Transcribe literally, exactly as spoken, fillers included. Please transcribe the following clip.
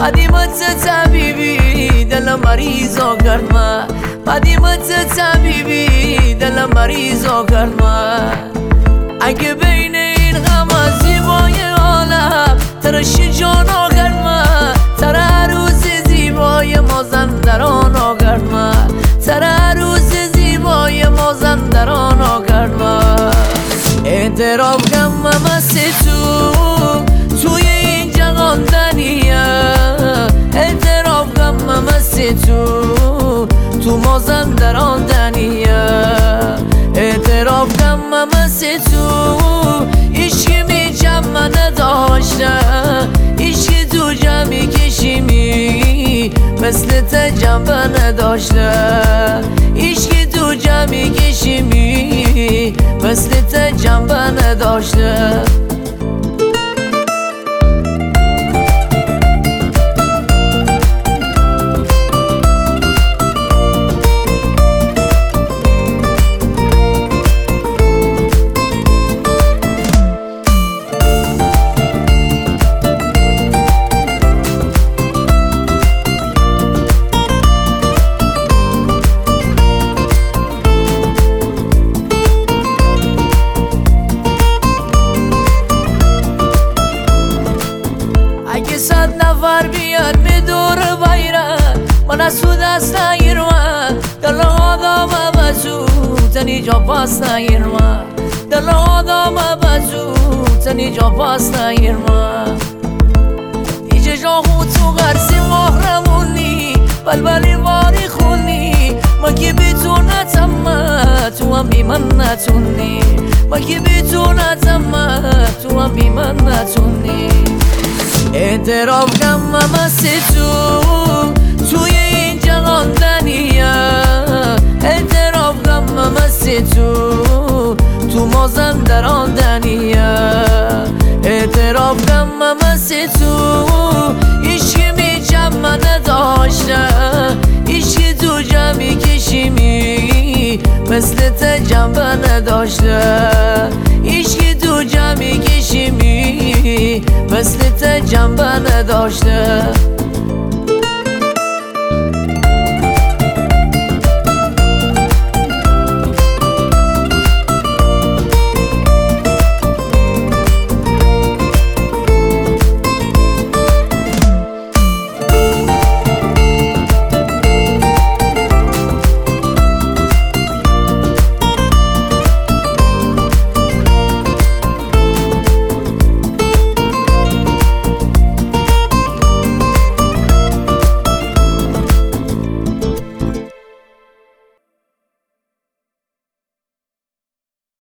قدیمت طبیبی دل مریضا کرد من قدیمت طبیبی دل مریضا کرد من اگه بین این غم زیبای عالم ترش جانا کرد من تر عروس زیبای مازندران آگرد من تر عروس زیبای مازندران آگرد من اعتراف کم مست تو توی این جهان دنیه اعتراف کم مست تو تو مازندران دنیه اعتراف کم مست تو عشقی می جمع نداشته عشقی تو جمعی کشیمی مثل ته جنبه نداشته عشقی تو جمعی کشیمی مثل ته جنبه نداشته اگه صد نفر بیاد می دور بیرن من از تو دست نگیرم دل آدم بزو تنی جا پاس نگیرم دل آدم بزو تنی جا پاس نگیرم دیجه جا خود تو غرسی محرمونی بلبلی باری خونی ما که بی تو نتمه تو هم بی من نتونی ما که بی تو نتمه تو هم بی من نتونی اعتراف کم مست تو توی این جهان دنیه اعتراف کم مست تو تو مازندران دنیه اعتراف کم مست تو عشقی می جمع نداشته عشقی تو جمعی کشیمی مثل ته جنبه نداشته عشقی تو جمعی کشیمی مثل ته جنبه نداشته